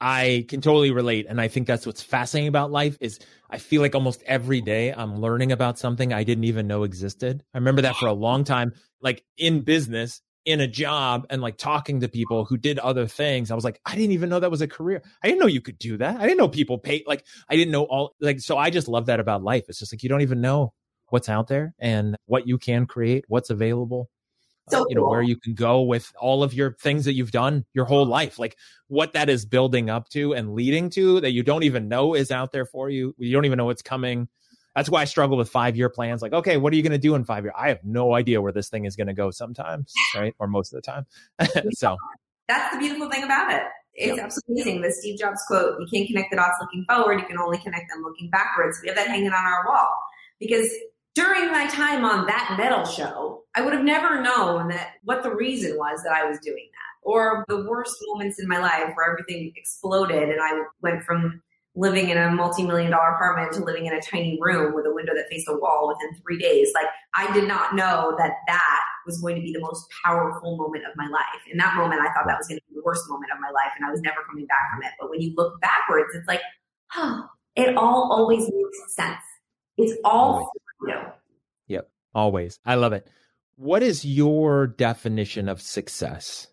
I can totally relate. And I think that's what's fascinating about life is I feel like almost every day I'm learning about something I didn't even know existed. I remember that for a long time, like in business, in a job, and like talking to people who did other things. I was like, I didn't even know that was a career. I didn't know you could do that. I didn't know people pay. Like, I didn't know all, like, so I just love that about life. It's just like, you don't even know what's out there and what you can create, what's available. So uh, you know, cool. Where you can go with all of your things that you've done your whole life, like what that is building up to and leading to that you don't even know is out there for you. You don't even know what's coming. That's why I struggle with five-year plans. Like, okay, what are you going to do in five years? I have no idea where this thing is going to go sometimes, right? Or most of the time. So that's the beautiful thing about it. It's yep. absolutely amazing. The Steve Jobs quote, you can't connect the dots looking forward. You can only connect them looking backwards. We have that hanging on our wall because during my time on that metal show, I would have never known that what the reason was that I was doing that, or the worst moments in my life where everything exploded and I went from living in a multi-million dollar apartment to living in a tiny room with a window that faced a wall within three days. Like, I did not know that that was going to be the most powerful moment of my life. In that moment, I thought that was going to be the worst moment of my life and I was never coming back from it. But when you look backwards, it's like, oh, it all always makes sense. It's all for you. Yep. Always. I love it. What is your definition of success?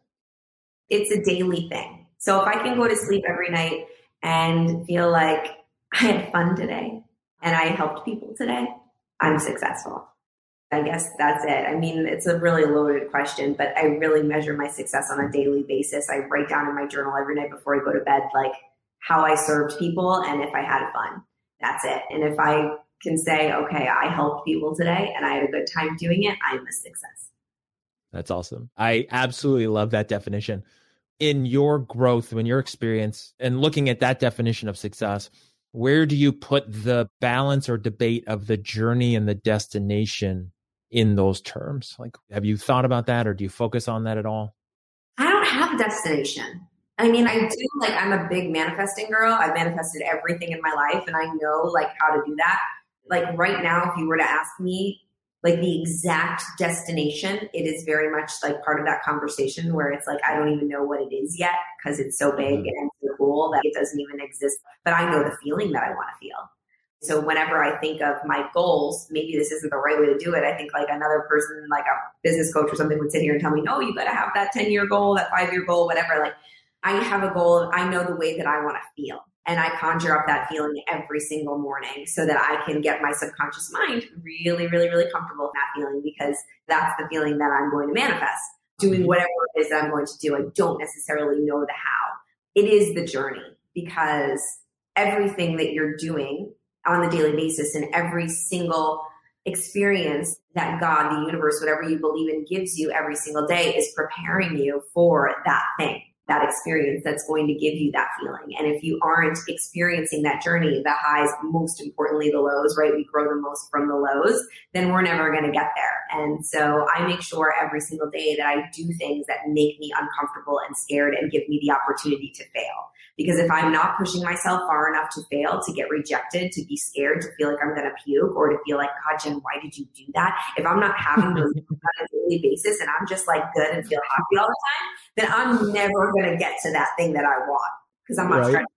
It's a daily thing. So if I can go to sleep every night and feel like I had fun today and I helped people today, I'm successful. I guess that's it. I mean, it's a really loaded question, but I really measure my success on a daily basis. I write down in my journal every night before I go to bed, like how I served people and if I had fun. That's it. And if I can say, okay, I helped people today and I had a good time doing it, I'm a success. That's awesome. I absolutely love that definition. In your growth, in your experience, and looking at that definition of success, where do you put the balance or debate of the journey and the destination in those terms? Like, have you thought about that or do you focus on that at all? I don't have a destination. I mean, I do, like, I'm a big manifesting girl. I've manifested everything in my life and I know like how to do that. Like right now, if you were to ask me like the exact destination, it is very much like part of that conversation where it's like, I don't even know what it is yet because it's so big and so cool that it doesn't even exist. But I know the feeling that I want to feel. So whenever I think of my goals, maybe this isn't the right way to do it. I think like another person, like a business coach or something would sit here and tell me, no, you got to have that ten year goal, that five year goal, whatever. Like I have a goal and I know the way that I want to feel. And I conjure up that feeling every single morning so that I can get my subconscious mind really, really, really comfortable with that feeling because that's the feeling that I'm going to manifest. Doing whatever it is that I'm going to do. I don't necessarily know the how. It is the journey because everything that you're doing on the daily basis and every single experience that God, the universe, whatever you believe in gives you every single day is preparing you for that thing. That experience that's going to give you that feeling. And if you aren't experiencing that journey, the highs, most importantly, the lows, right? We grow the most from the lows, then we're never going to get there. And so I make sure every single day that I do things that make me uncomfortable and scared and give me the opportunity to fail. Because if I'm not pushing myself far enough to fail, to get rejected, to be scared, to feel like I'm going to puke, or to feel like, God, Jen, why did you do that? If I'm not having those on a daily basis and I'm just like good and feel happy all the time, then I'm never going to get to that thing that I want because I'm not right. trying.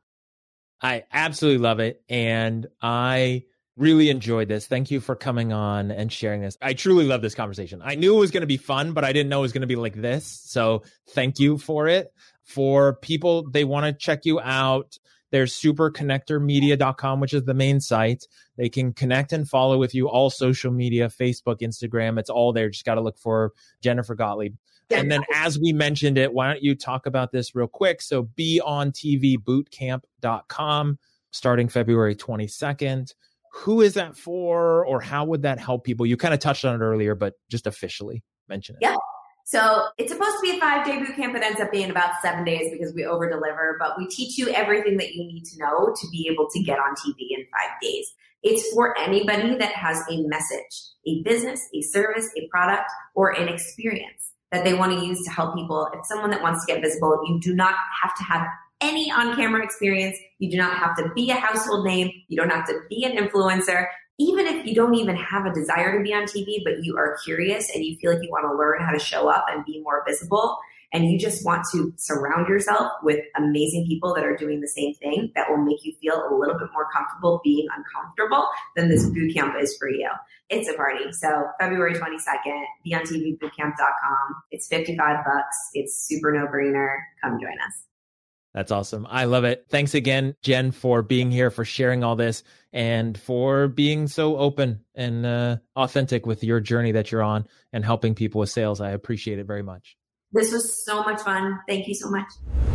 I absolutely love it. And I really enjoyed this. Thank you for coming on and sharing this. I truly love this conversation. I knew it was going to be fun, but I didn't know it was going to be like this. So thank you for it. For people, they want to check you out. There's super connector media dot com, which is the main site. They can connect and follow with you all social media, Facebook, Instagram. It's all there. Just got to look for Jennifer Gottlieb. Yeah. And then as we mentioned it, why don't you talk about this real quick? So be on T V bootcamp dot com starting February twenty-second. Who is that for or how would that help people? You kind of touched on it earlier, but just officially mention it. Yeah. So it's supposed to be a five day boot camp. It ends up being about seven days because we over deliver, but we teach you everything that you need to know to be able to get on T V in five days. It's for anybody that has a message, a business, a service, a product, or an experience that they want to use to help people. If someone that wants to get visible, you do not have to have any on-camera experience. You do not have to be a household name. You don't have to be an influencer. Even if you don't even have a desire to be on T V, but you are curious and you feel like you want to learn how to show up and be more visible, and you just want to surround yourself with amazing people that are doing the same thing that will make you feel a little bit more comfortable being uncomfortable, then this boot camp is for you. It's a party. So February twenty-second, be on T V bootcamp dot com. It's fifty-five bucks. It's super no-brainer. Come join us. That's awesome. I love it. Thanks again, Jen, for being here, for sharing all this, and for being so open and uh, authentic with your journey that you're on and helping people with sales. I appreciate it very much. This was so much fun. Thank you so much.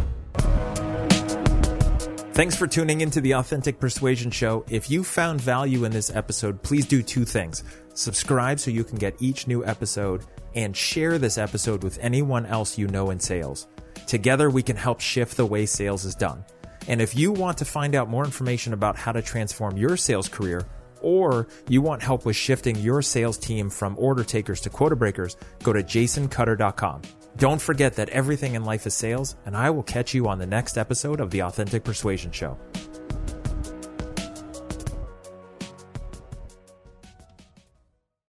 Thanks for tuning into the Authentic Persuasion Show. If you found value in this episode, please do two things. Subscribe so you can get each new episode, and share this episode with anyone else you know in sales. Together, we can help shift the way sales is done. And if you want to find out more information about how to transform your sales career, or you want help with shifting your sales team from order takers to quota breakers, go to jason cutter dot com. Don't forget that everything in life is sales, and I will catch you on the next episode of the Authentic Persuasion Show.